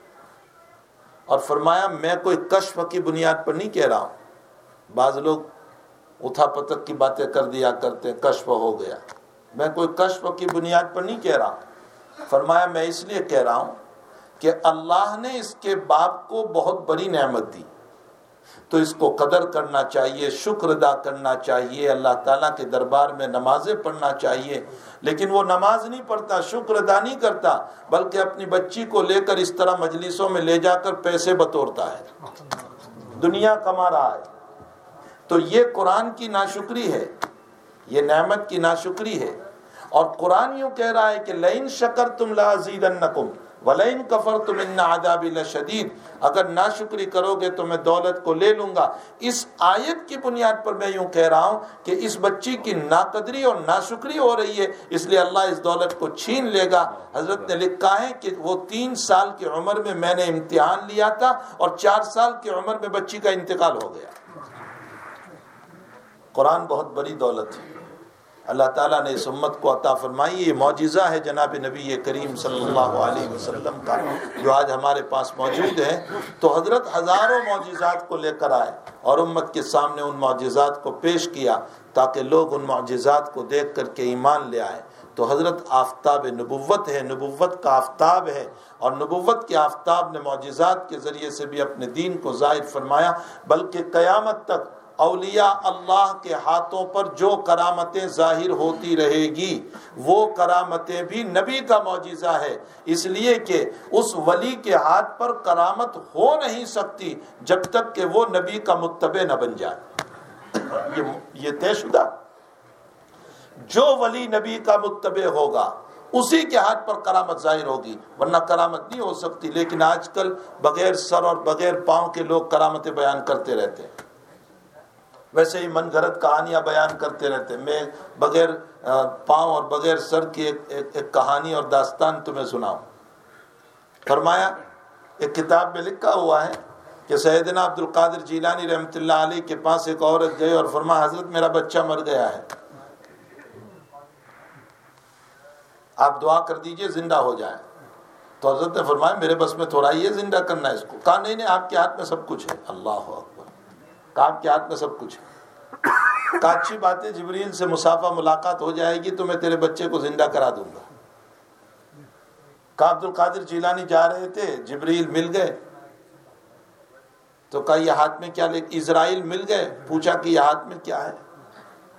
اور فرمایا میں کوئی کشف کی بنیاد پر نہیں کہہ رہا ہوں، بعض لوگ اتھا پتک کی باتیں کر دیا کرتے ہیں، کشف ہو گیا، میں کوئی کشف کی بنیاد پر نہیں کہہ رہا ہوں۔ فرمایا میں اس لیے کہہ رہا ہوں کہ اللہ نے اس کے باپ کو بہت بڑی نعمت دی، تو اس کو قدر کرنا چاہیے، شکر ادا کرنا چاہیے، اللہ تعالیٰ کے دربار میں نمازیں پڑھنا چاہیے۔ لیکن وہ نماز نہیں پڑھتا، شکر ادا نہیں کرتا، بلکہ اپنی بچی کو لے کر اس طرح مجلسوں میں لے جا کر پیسے بٹورتا ہے، دنیا کما رہا ہے۔ تو یہ قرآن کی ناشکری ہے، یہ نعمت کی ناشکری ہے۔ اور قرآن یوں کہہ رہا ہے کہ لئن شکرتم لازیدنکم ولئن کفرتم ان عذابی لشدید، اگر ناشکری کرو گے تو میں دولت کو لے لوں گا۔ اس آیت کی بنیاد پر میں یوں کہہ رہا ہوں کہ اس بچی کی ناقدری اور ناشکری ہو رہی ہے، اس لیے اللہ اس دولت کو چھین لے گا۔ حضرت نے لکھا ہے کہ وہ تین سال کی عمر میں میں نے امتحان لیا تھا اور چار سال کی عمر میں بچی کا انتقال ہو گیا۔ قرآن بہت بڑی دولت ہے، اللہ تعالیٰ نے اس امت کو عطا فرمائی۔ یہ معجزہ ہے جناب نبی کریم صلی اللہ علیہ وسلم کا جو آج ہمارے پاس موجود ہے۔ تو حضرت ہزاروں معجزات کو لے کر آئے اور امت کے سامنے ان معجزات کو پیش کیا تاکہ لوگ ان معجزات کو دیکھ کر کے ایمان لے آئے۔ تو حضرت آفتاب نبوت ہے، نبوت کا آفتاب ہے، اور نبوت کے آفتاب نے معجزات کے ذریعے سے بھی اپنے دین کو ظاہر فرمایا، بلکہ قیامت تک اولیاء اللہ کے ہاتھوں پر جو کرامتیں ظاہر ہوتی رہے گی وہ کرامتیں بھی نبی کا معجزہ ہے، اس لیے کہ اس ولی کے ہاتھ پر کرامت ہو نہیں سکتی جب تک کہ وہ نبی کا متبع نہ بن جائے۔ یہ یہ طے شدہ، جو ولی نبی کا متبع ہوگا اسی کے ہاتھ پر کرامت ظاہر ہوگی، ورنہ کرامت نہیں ہو سکتی۔ لیکن آج کل بغیر سر اور بغیر پاؤں کے لوگ کرامتیں بیان کرتے رہتے ہیں، ویسے ہی من گھڑت کہانیاں بیان کرتے رہتے ہیں۔ میں بغیر پاؤں اور بغیر سر کی ایک, ایک, ایک کہانی اور داستان تمہیں سناؤں۔ فرمایا ایک کتاب میں لکھا ہوا ہے کہ سیدنا عبد القادر جیلانی رحمۃ اللہ علیہ کے پاس ایک عورت گئی اور فرمایا حضرت میرا بچہ مر گیا ہے، آپ دعا کر دیجئے زندہ ہو جائے۔ تو حضرت نے فرمایا میرے بس میں تھوڑا ہی ہے زندہ کرنا اس کو۔ کہا نہیں نہیں آپ کے ہاتھ میں سب کچھ ہے۔ اللہ اکبر، کہا آپ کے ہاتھ میں سب کچھ ہے۔ کہا اچھی بات ہے، جبریل سے مصافحہ ملاقات ہو جائے گی تو میں تیرے بچے کو زندہ کرا دوں گا۔ کہا عبد القادر جیلانی جا رہے تھے، جبریل مل گئے تو کہا یہ ہاتھ میں کیا لے، اسرائیل مل گئے، پوچھا کہ یہ ہاتھ میں کیا ہے؟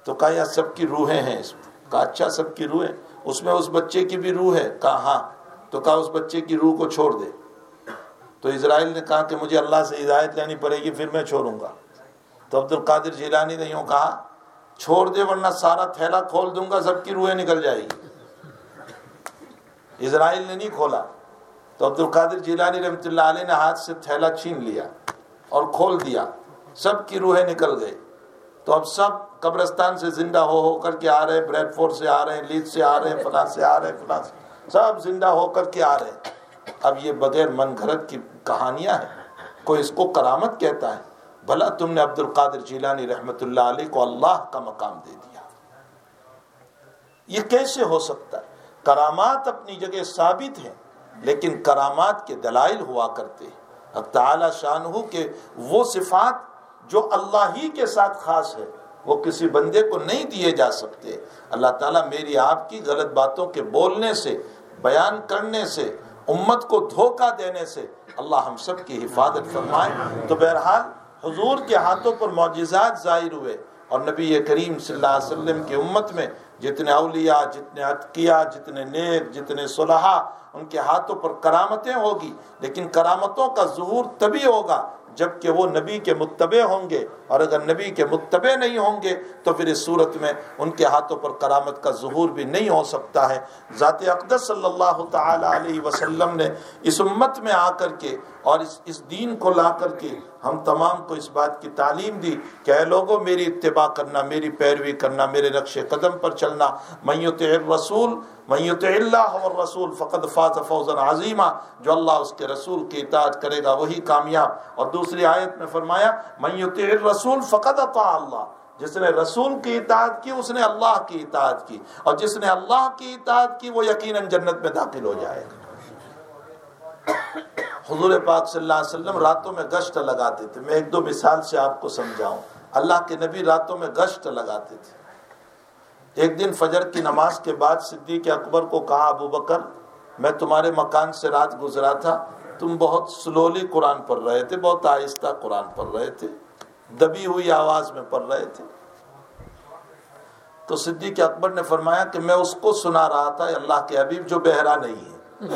تو کہا یا سب کی روحیں ہیں اس میں؟ کہا اچھا سب کی روحیں، اس میں اس بچے کی بھی روح ہے؟ کہا ہاں۔ تو کہا اس بچے کی روح کو چھوڑ دے۔ تو اسرائیل نے کہا کہ مجھے اللہ سے ہدایت لینی پڑے گی پھر میں چھوڑوں گا۔ تو عبد القادر جیلانی نے یوں کہا چھوڑ دے ورنہ سارا تھیلا کھول دوں گا، سب کی روحیں نکل جائے گی۔ اسرائیل نے نہیں کھولا، تو عبد القادر جیلانی رحمۃ اللہ علیہ نے ہاتھ سے تھیلا چھین لیا اور کھول دیا، سب کی روحیں نکل گئی۔ تو اب سب قبرستان سے زندہ ہو ہو کر کے آ رہے ہیں، بریڈ فورڈ سے آ رہے ہیں، لیڈ سے آ رہے ہیں، فلاں سے آ رہے ہیں، فلاں سے، سب زندہ ہو کر کے آ رہے ہیں۔ اب یہ بغیر من گھڑت کی کہانیاں ہیں، کوئی اس کو کرامت کہتا ہے؟ بھلا تم نے عبد القادر جیلانی رحمۃ اللہ علیہ کو اللہ کا مقام دے دیا، یہ کیسے ہو سکتا ہے؟ کرامات اپنی جگہ ثابت ہیں، لیکن کرامات کے دلائل ہوا کرتے ہیں۔ اب تعالی شانہ کے وہ صفات جو اللہ ہی کے ساتھ خاص ہے وہ کسی بندے کو نہیں دیے جا سکتے۔ اللہ تعالیٰ میری آپ کی غلط باتوں کے بولنے سے، بیان کرنے سے، امت کو دھوکہ دینے سے اللہ ہم سب کی حفاظت فرمائے۔ تو بہرحال حضور کے ہاتھوں پر معجزات ظاہر ہوئے، اور نبی کریم صلی اللہ علیہ وسلم کی امت میں جتنے اولیاء، جتنے اتقیاء، جتنے نیک، جتنے صلحاء، ان کے ہاتھوں پر کرامتیں ہوگی، لیکن کرامتوں کا ظہور تبھی ہوگا جبکہ وہ نبی کے متبع ہوں گے، اور اگر نبی کے متبع نہیں ہوں گے تو پھر اس صورت میں ان کے ہاتھوں پر کرامت کا ظہور بھی نہیں ہو سکتا ہے۔ ذات اقدس صلی اللہ تعالی علیہ وسلم نے اس امت میں آ کر کے اور اس اس دین کو لا کر کے ہم تمام کو اس بات کی تعلیم دی کہ اے لوگوں میری اتباع کرنا، میری پیروی کرنا، میرے نقش قدم پر چلنا۔ من یطع الرسول من یطع اللہ والرسول فقد فاز فوزا عظیما، جو اللہ اس کے رسول کی اطاعت کرے گا وہی کامیاب۔ اور دوسری آیت میں فرمایا من یطع الرسول فقد اطاع اللہ، جس نے رسول کی اطاعت کی اس نے اللہ کی اطاعت کی، اور جس نے اللہ کی اطاعت کی وہ یقیناً جنت میں داخل ہو جائے گا۔ حضور پاک صلی اللہ علیہ وسلم راتوں میں گشت لگاتے تھے۔ میں ایک دو مثال سے آپ کو سمجھاؤں۔ اللہ کے نبی راتوں میں گشت لگاتے تھے۔ ایک دن فجر کی نماز کے بعد صدیق اکبر کو کہا ابو بکر میں تمہارے مکان سے رات گزرا تھا، تم بہت سلولی قرآن پڑھ رہے تھے، بہت آہستہ قرآن پڑھ رہے تھے، دبی ہوئی آواز میں پڑھ رہے تھے۔ تو صدیق اکبر نے فرمایا کہ میں اس کو سنا رہا تھا اللہ کے حبیب جو بہرا نہیں ہے۔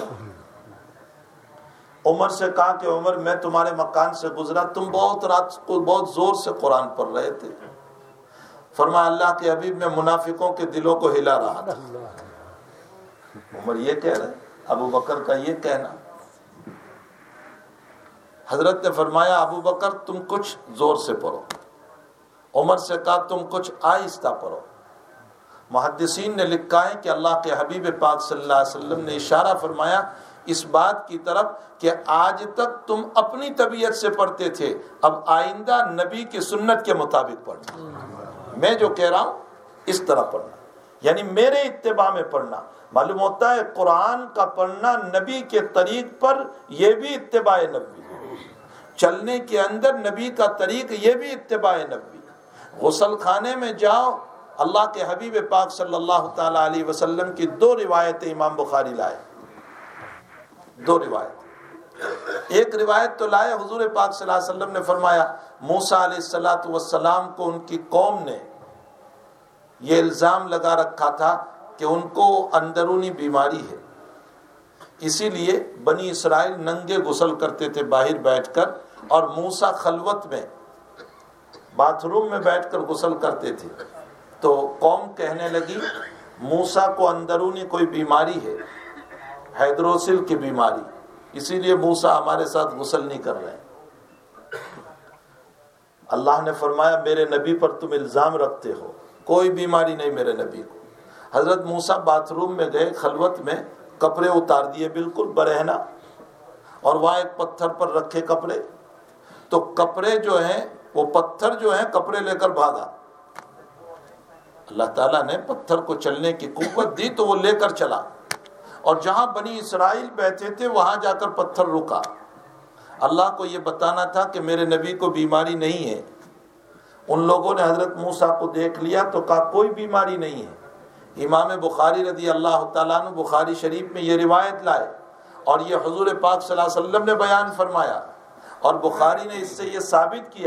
عمر سے کہا کہ عمر میں تمہارے مکان سے گزرا، تم بہت رات کو بہت زور سے قرآن پڑھ رہے تھے۔ فرمایا اللہ کے حبیب میں منافقوں کے دلوں کو ہلا رہا تھا۔ عمر یہ کہہ رہے، ابو بکر کا یہ کہنا۔ حضرت نے فرمایا ابو بکر تم کچھ زور سے پڑھو۔ عمر سے کہا تم کچھ آہستہ پڑھو۔ محدثین نے لکھا ہے کہ اللہ کے حبیب پاک صلی اللہ علیہ وسلم نے اشارہ فرمایا اس بات کی طرف کہ آج تک تم اپنی طبیعت سے پڑھتے تھے، اب آئندہ نبی کی سنت کے مطابق پڑھنا۔ میں جو کہہ رہا ہوں اس طرح پڑھنا، یعنی میرے اتباع میں پڑھنا۔ معلوم ہوتا ہے قرآن کا پڑھنا نبی کے طریق پر، یہ بھی اتباع نبی، چلنے کے اندر نبی کا طریق، یہ بھی اتباع نبی۔ غسل خانے میں جاؤ، اللہ کے حبیب پاک صلی اللہ تعالی علیہ وسلم کی دو روایتیں امام بخاری لائے، دو روایت۔ ایک روایت تو لائے، حضور پاک صلی اللہ علیہ وسلم نے فرمایا موسیٰ علیہ الصلوۃ والسلام کو ان کی قوم نے یہ الزام لگا رکھا تھا کہ ان کو اندرونی بیماری ہے، اسی لیے بنی اسرائیل ننگے غسل کرتے تھے باہر بیٹھ کر، اور موسیٰ خلوت میں باتھ روم میں بیٹھ کر غسل کرتے تھے۔ تو قوم کہنے لگی موسیٰ کو اندرونی کوئی بیماری ہے، ہیڈروسل کی بیماری، اسی لیے موسیٰ ہمارے ساتھ غسل نہیں کر رہے ہیں۔ اللہ نے فرمایا میرے نبی پر تم الزام رکھتے ہو، کوئی بیماری نہیں میرے نبی کو۔ حضرت موسیٰ باتھ روم میں گئے، خلوت میں کپڑے اتار دیے بالکل برہنہ، اور وہاں ایک پتھر پر رکھے کپڑے، تو کپڑے جو ہیں وہ پتھر جو ہیں کپڑے لے کر بھاگا۔ اللہ تعالیٰ نے پتھر کو چلنے کی قوت دی تو وہ لے کر چلا، اور جہاں بنی اسرائیل بیٹھے تھے وہاں جا کر پتھر رکا۔ اللہ کو یہ بتانا تھا کہ میرے نبی کو بیماری نہیں ہے۔ ان لوگوں نے حضرت موسیٰ کو دیکھ لیا تو کہا کوئی بیماری نہیں ہے۔ امام بخاری رضی اللہ تعالیٰ عنہ بخاری شریف میں یہ روایت لائے، اور یہ حضور پاک صلی اللہ علیہ وسلم نے بیان فرمایا، اور بخاری نے اس سے یہ ثابت کیا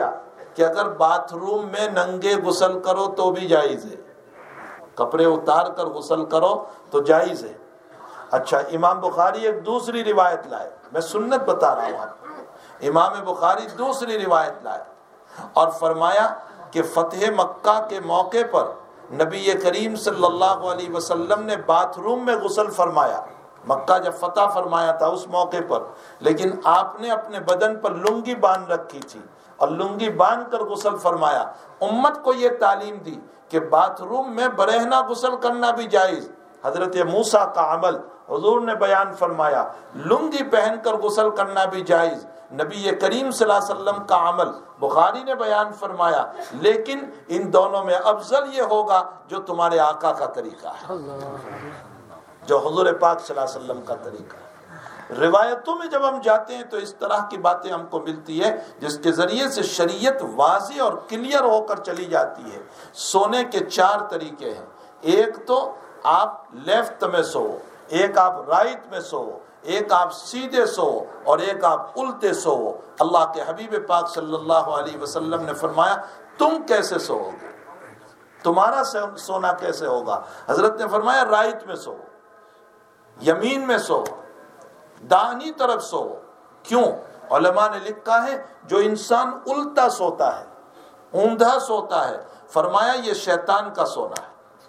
کہ اگر باتھ روم میں ننگے غسل کرو تو بھی جائز ہے، کپڑے اتار کر غسل کرو تو جائز ہے۔ اچھا، امام بخاری ایک دوسری روایت لائے، میں سنت بتا رہا ہوں آپ کو، امام بخاری دوسری روایت لائے اور فرمایا کہ فتح مکہ کے موقع پر نبی کریم صلی اللہ علیہ وسلم نے باتھ روم میں غسل فرمایا، مکہ جب فتح فرمایا تھا اس موقع پر، لیکن آپ نے اپنے بدن پر لنگی باندھ رکھی تھی اور لنگی باندھ کر غسل فرمایا۔ امت کو یہ تعلیم دی کہ باتھ روم میں برہنہ غسل کرنا بھی جائز۔ حضرت موسیٰ کا عمل حضور نے بیان فرمایا، لنگی پہن کر غسل کرنا بھی جائز۔ نبی کریم صلی اللہ علیہ وسلم کا عمل بخاری نے بیان فرمایا، لیکن ان دونوں میں افضل یہ ہوگا جو تمہارے آقا کا طریقہ ہے، جو حضور پاک صلی اللہ علیہ وسلم کا طریقہ ہے۔ روایتوں میں جب ہم جاتے ہیں تو اس طرح کی باتیں ہم کو ملتی ہے جس کے ذریعے سے شریعت واضح اور کلیئر ہو کر چلی جاتی ہے۔ سونے کے چار طریقے ہیں، ایک تو آپ لیفٹ میں سو، ایک آپ رائٹ میں سو، ایک آپ سیدھے سو اور ایک آپ الٹے سو۔ اللہ کے حبیب پاک صلی اللہ علیہ وسلم نے فرمایا تم کیسے سو گے، تمہارا سونا کیسے ہوگا؟ حضرت نے فرمایا رائٹ میں سو، یمین میں سو، داہنی طرف سو۔ کیوں؟ علماء نے لکھا ہے جو انسان الٹا سوتا ہے، اوندھا سوتا ہے، فرمایا یہ شیطان کا سونا ہے۔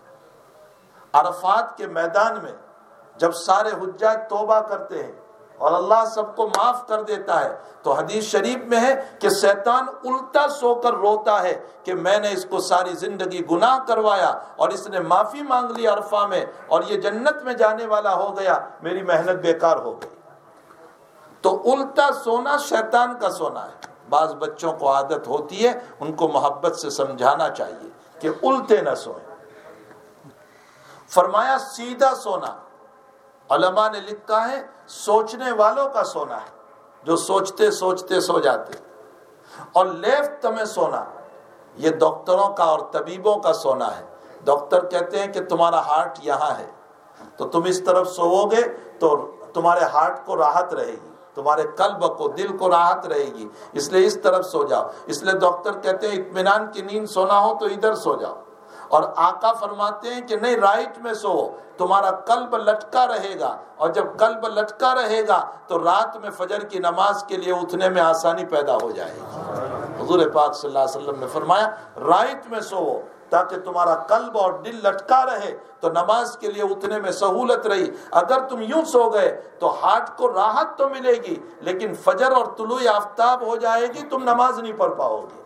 عرفات کے میدان میں جب سارے حجاج توبہ کرتے ہیں اور اللہ سب کو معاف کر دیتا ہے تو حدیث شریف میں ہے کہ شیطان الٹا سو کر روتا ہے کہ میں نے اس کو ساری زندگی گناہ کروایا اور اس نے معافی مانگ لی عرفہ میں اور یہ جنت میں جانے والا ہو گیا، میری محنت بیکار ہو گئی۔ تو الٹا سونا شیطان کا سونا ہے۔ بعض بچوں کو عادت ہوتی ہے، ان کو محبت سے سمجھانا چاہیے کہ الٹے نہ سوئیں۔ فرمایا سیدھا سونا، علماء نے لکھا ہے سوچنے والوں کا سونا ہے، جو سوچتے سوچتے سو جاتے۔ اور لیفٹ میں سونا یہ ڈاکٹروں کا اور طبیبوں کا سونا ہے۔ ڈاکٹر کہتے ہیں کہ تمہارا ہارٹ یہاں ہے، تو تم اس طرف سوؤ گے تو تمہارے ہارٹ کو راحت رہے گی، تمہارے قلب کو، دل کو راحت رہے گی، اس لیے اس طرف سو جاؤ۔ اس لیے ڈاکٹر کہتے ہیں اطمینان کی نیند سونا ہو تو ادھر سو جاؤ۔ اور آقا فرماتے ہیں کہ نہیں رائٹ میں سو، تمہارا قلب لٹکا رہے گا، اور جب قلب لٹکا رہے گا تو رات میں فجر کی نماز کے لیے اٹھنے میں آسانی پیدا ہو جائے گی۔ حضور پاک صلی اللہ علیہ وسلم نے فرمایا رائٹ میں سو تاکہ تمہارا قلب اور دل لٹکا رہے تو نماز کے لیے اٹھنے میں سہولت رہی۔ اگر تم یوں سو گئے تو ہارٹ کو راحت تو ملے گی لیکن فجر اور طلوع آفتاب ہو جائے گی، تم نماز نہیں پڑھ پاؤ گے۔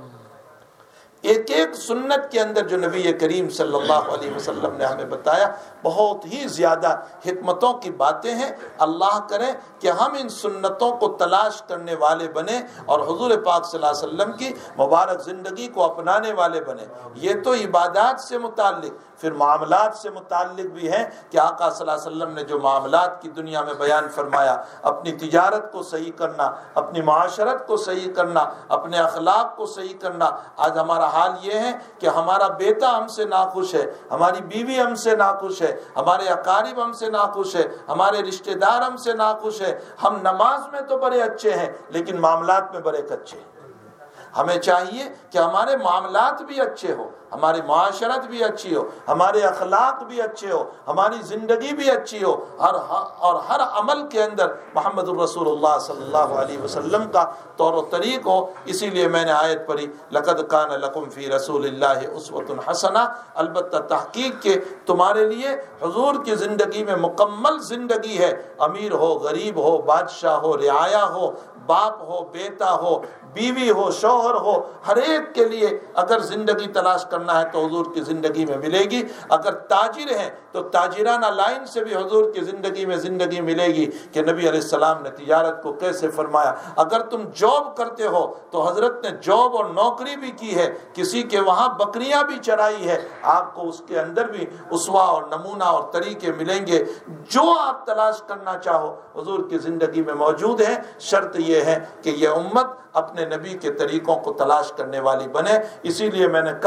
ایک ایک سنت کے اندر جو نبی کریم صلی اللہ علیہ وسلم نے ہمیں بتایا بہت ہی زیادہ حکمتوں کی باتیں ہیں۔ اللہ کرے کہ ہم ان سنتوں کو تلاش کرنے والے بنے اور حضور پاک صلی اللہ علیہ وسلم کی مبارک زندگی کو اپنانے والے بنے۔ یہ تو عبادات سے متعلق، پھر معاملات سے متعلق بھی ہیں کہ آقا صلی اللہ علیہ وسلم نے جو معاملات کی دنیا میں بیان فرمایا، اپنی تجارت کو صحیح کرنا، اپنی معاشرت کو صحیح کرنا، اپنے اخلاق کو صحیح کرنا۔ آج ہمارا حال یہ ہے کہ ہمارا بیٹا ہم سے ناخوش ہے، ہماری بیوی ہم سے ناخوش ہے، ہمارے اقارب ہم سے ناخوش ہے، ہمارے رشتہ دار ہم سے ناخوش ہے۔ ہم نماز میں تو بڑے اچھے ہیں لیکن معاملات میں بڑے کچے ہیں۔ ہمیں چاہیے کہ ہمارے معاملات بھی اچھے ہو، ہماری معاشرت بھی اچھی ہو، ہمارے اخلاق بھی اچھے ہو، ہماری زندگی بھی اچھی ہو، ہر اور ہر عمل کے اندر محمد الرسول اللہ صلی اللہ علیہ وسلم کا طور و طریق ہو۔ اسی لیے میں نے آیت پڑھی لقد کان لکم فی رسول اللہ اسوۃ حسنہ، البتہ تحقیق کے تمہارے لیے حضور کی زندگی میں مکمل زندگی ہے۔ امیر ہو، غریب ہو، بادشاہ ہو، رعایا ہو، باپ ہو، بیٹا ہو، بیوی ہو، شوہر ہو، ہر ایک کے لیے اگر زندگی تلاش کرنا ہے تو حضور کی زندگی میں ملے گی۔ اگر تاجر ہیں تو تاجرانہ لائن سے بھی حضور کی زندگی میں زندگی ملے گی کہ نبی علیہ السلام نے تجارت کو کیسے فرمایا۔ اگر تم جاب کرتے ہو تو حضرت نے جاب اور نوکری بھی کی ہے، کسی کے وہاں بکریاں بھی چرائی ہے، آپ کو اس کے اندر بھی اسوہ اور نمونہ اور طریقے ملیں گے۔ جو آپ تلاش کرنا چاہو حضور کی زندگی میں موجود ہے۔ شرط یہ ہے کہ یہ امت اپنے نبی کے طریقوں کو تلاش کرنے والی بنے۔ اسی لیے میں نے کل کو یوں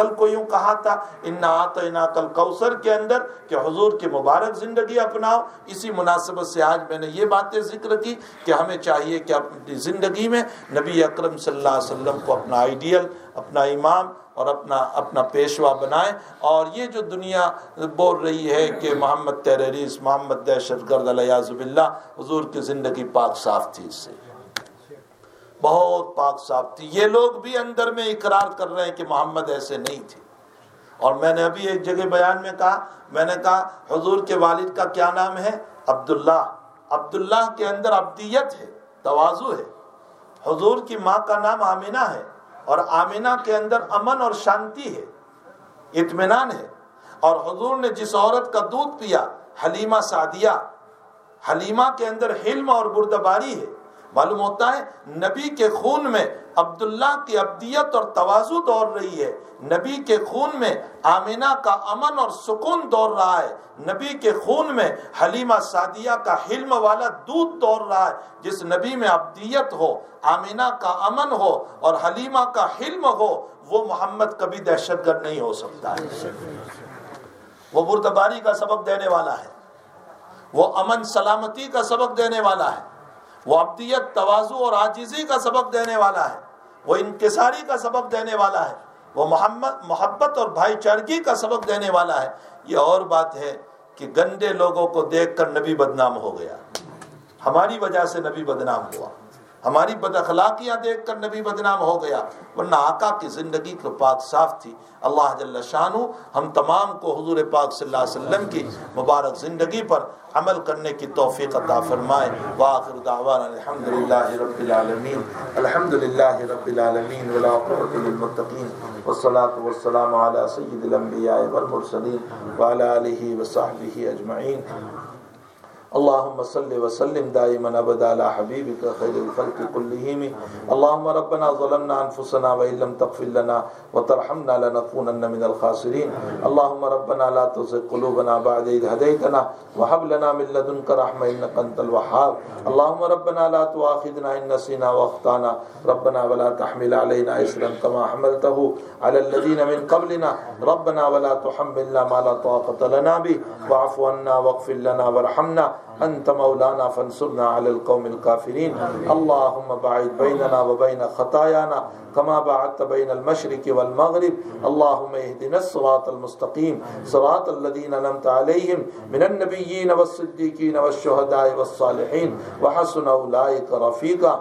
یوں کہا تھا انا اعطیناک الکوثر کے اندر کہ حضور کی مبارک زندگی اپناؤ. اسی مناسبت سے آج میں نے یہ باتیں ذکر کی کہ ہمیں چاہیے کہ اپنی زندگی میں نبی اکرم صلی اللہ علیہ وسلم کو اپنا آئیڈیل، اپنا امام اور اپنا اپنا پیشوا بنائیں. اور یہ جو دنیا بول رہی ہے کہ محمد ٹیررسٹ، محمد دہشت گرد علیاذ باللہ، حضور کی زندگی پاک صاف تھی، اس سے بہت پاک صاف تھی. یہ لوگ بھی اندر میں اقرار کر رہے ہیں کہ محمد ایسے نہیں تھے. اور میں نے ابھی ایک جگہ بیان میں کہا، میں نے کہا حضور کے والد کا کیا نام ہے؟ عبداللہ. عبداللہ کے اندر عبدیت ہے، تواضع ہے. حضور کی ماں کا نام آمینہ ہے، اور آمینہ کے اندر امن اور شانتی ہے، اطمینان ہے. اور حضور نے جس عورت کا دودھ پیا، حلیمہ سعدیہ، حلیمہ کے اندر حلم اور بردباری ہے. معلوم ہوتا ہے نبی کے خون میں عبداللہ کی عبدیت اور تواضع دوڑ رہی ہے. نبی کے خون میں آمینہ کا امن اور سکون دوڑ رہا ہے. نبی کے خون میں حلیمہ سعدیہ کا حلم والا دودھ دوڑ رہا ہے. جس نبی میں عبدیت ہو، آمینہ کا امن ہو اور حلیمہ کا حلم ہو، وہ محمد کبھی دہشت گرد نہیں ہو سکتا ہے. وہ بردباری کا سبق دینے والا ہے، وہ امن سلامتی کا سبق دینے والا ہے، وہ عبدیت، تواضع اور عاجزی کا سبق دینے والا ہے، وہ انکساری کا سبق دینے والا ہے، وہ محمد محبت اور بھائی چارگی کا سبق دینے والا ہے. یہ اور بات ہے کہ گندے لوگوں کو دیکھ کر نبی بدنام ہو گیا. ہماری وجہ سے نبی بدنام ہوا، ہماری بد اخلاقیاں دیکھ کر نبی بدنام ہو گیا، ورنہ آقا کی زندگی تو پاک صاف تھی. اللہ جل شانہ ہم تمام کو حضور پاک صلی اللہ علیہ وسلم کی مبارک زندگی پر عمل کرنے کی توفیق عطا فرمائے. وآخر دعوانا الحمدللہ رب العالمین. الحمدللہ رب العالمین والعاقبۃ للمتقین والصلاة والسلام علی سید الانبیاء والمرسلین وعلی آلہ وصحبہ اجمعین. اللهم صل وسلم دائما ابدا على حبيبك خير الخلق كلهم. اللهم ربنا ظلمنا انفسنا وان لم تغفر لنا وترحمنا لنكونن من الخاسرين. اللهم ربنا لا تزغ قلوبنا بعد إذ هديتنا وهب لنا من لدنك رحمة إنك أنت الوهاب. اللهم ربنا لا تؤاخذنا إن نسينا وأخطأنا ربنا ولا تحمل علينا إصرا كما حملته على الذين من قبلنا ربنا ولا تحملنا ما لا طاقة لنا به واعف عنا واغفر لنا وارحمنا أنت مولانا فانصرنا على القوم الكافرين. اللهم باعد بيننا وبين خطايانا كما بعدت بين المشرق والمغرب. اللهم اهدنا الصراط المستقيم صراط الذين أنعمت عليهم من النبيين والصديقين والشهداء والصالحين وحسن أولئك رفيقا.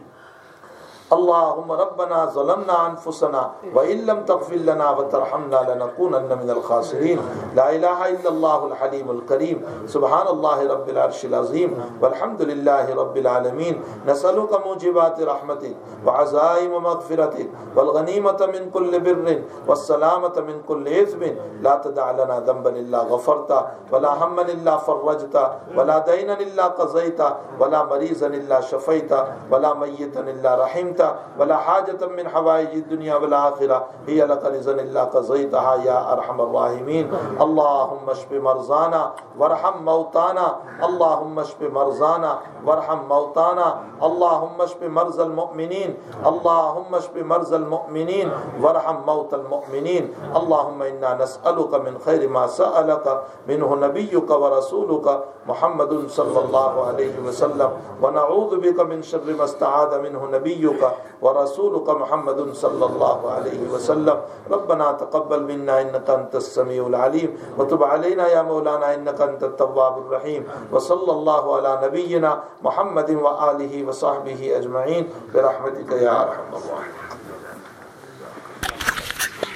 اللهم ربنا ظلمنا انفسنا وان لم تغفر لنا وترحمنا لنكونن من الخاسرين. لا اله الا الله الحليم الكريم. سبحان الله رب العرش العظيم والحمد لله رب العالمين. نسألك موجبات رحمتك وعزائم مغفرتك والغنيمة من كل بر والسلامة من كل إثم. لا تدع لنا ذنبا الا غفرته ولا هما الا فرجته ولا دينا الا قضيته ولا مريضا الا شفيته ولا ميتا الا رحمته ولا حاجة من حوائج الدنيا والآخرة هي لك رضا إلا قضيتها يا أرحم الراحمين. اللهم اشف مرضانا وارحم موتانا. اللهم اشف مرضانا وارحم موتانا. اللهم اشف مرضى المؤمنين. اللهم اشف مرضى المؤمنين وارحم موتى المؤمنين. اللهم إنا نسألك من خير ما سألك منه نبيك ورسولك محمد صلى الله عليه وسلم ونعوذ بك من شر ما استعاذ منه نبيك ورسولك محمد صلى الله عليه وسلم. ربنا تقبل منا إنك أنت السميع العليم وتب علينا يا مولانا إنك أنت التواب الرحيم. وصلى الله على نبينا محمد وآله وصحبه أجمعين برحمتك يا أرحم الراحمين.